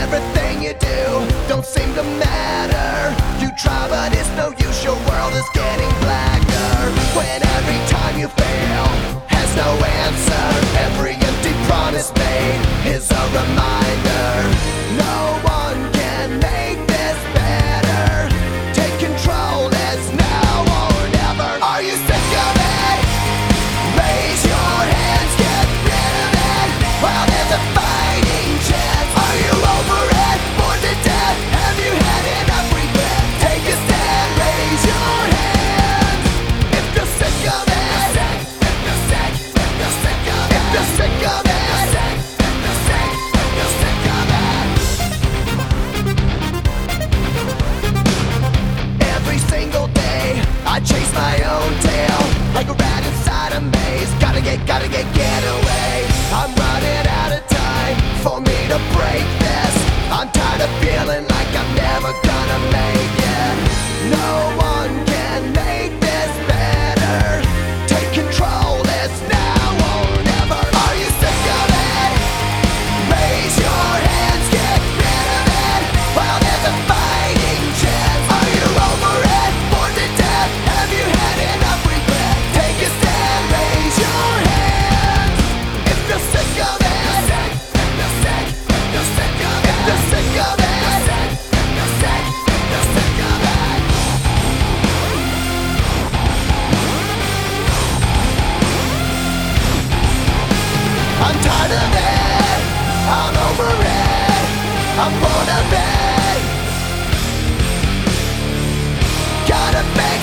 everything you do don't seem to matter. You try but it's no use, your world is getting blacker. When every time you fail has no answer, every empty promise made is a reminder. No one can make this better. Take control, it's now or never. Are you sick of it? Raise your hands, get rid of it while there's a fighting chance. Are you over it? Bored to death? Have you had enough regret? Take a stand, raise your hands if you're sick of it. If you're sick of it. If you're sick of it. Every single day I chase my own tail like a rat inside a maze. Gotta get away. I'm running out of time for me to break this. I'm tired of feeling like I'm never gonna make it. No one can make this better. Take control, it's now or never. Are you sick of it? Raise your hands, get rid of it while there's a fighting chance. Are you over it? Bored to death? Have you had enough regret? Take a stand, raise your hands if you're sick of it. If you're sick of it. If you're sick of it. If you're sick of it. I'm tired of it. I'm over it. I'm bored of it. Gotta make